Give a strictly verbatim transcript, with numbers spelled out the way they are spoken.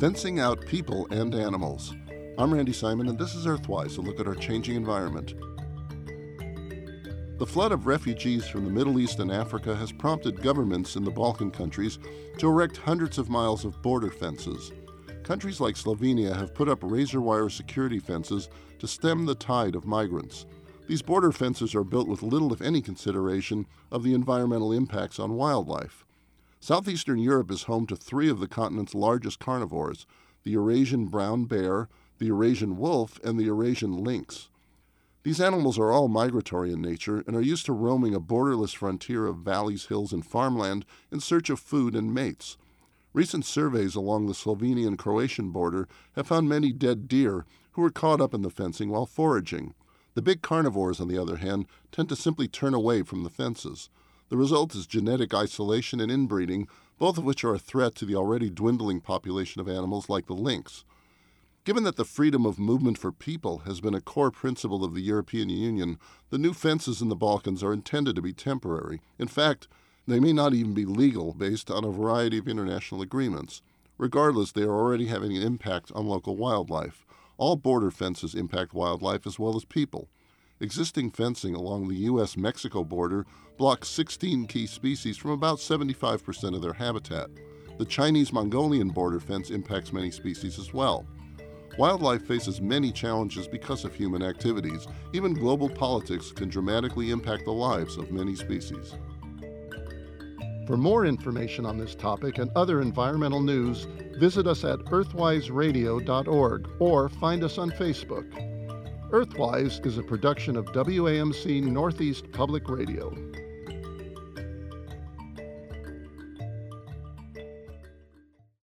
fencing out people and animals. I'm Randy Simon, and this is Earthwise, a look at our changing environment. The flood of refugees from the Middle East and Africa has prompted governments in the Balkan countries to erect hundreds of miles of border fences. Countries like Slovenia have put up razor wire security fences to stem the tide of migrants. These border fences are built with little, if any, consideration of the environmental impacts on wildlife. Southeastern Europe is home to three of the continent's largest carnivores: the Eurasian brown bear, the Eurasian wolf, and the Eurasian lynx. These animals are all migratory in nature and are used to roaming a borderless frontier of valleys, hills, and farmland in search of food and mates. Recent surveys along the Slovenian-Croatian border have found many dead deer who were caught up in the fencing while foraging. The big carnivores, on the other hand, tend to simply turn away from the fences. The result is genetic isolation and inbreeding, both of which are a threat to the already dwindling population of animals like the lynx. Given that the freedom of movement for people has been a core principle of the European Union, the new fences in the Balkans are intended to be temporary. In fact, they may not even be legal based on a variety of international agreements. Regardless, they are already having an impact on local wildlife. All border fences impact wildlife as well as people. Existing fencing along the U S Mexico border blocks sixteen key species from about seventy-five percent of their habitat. The Chinese-Mongolian border fence impacts many species as well. Wildlife faces many challenges because of human activities. Even global politics can dramatically impact the lives of many species. For more information on this topic and other environmental news, visit us at earthwise radio dot org or find us on Facebook. Earthwise is a production of W A M C Northeast Public Radio.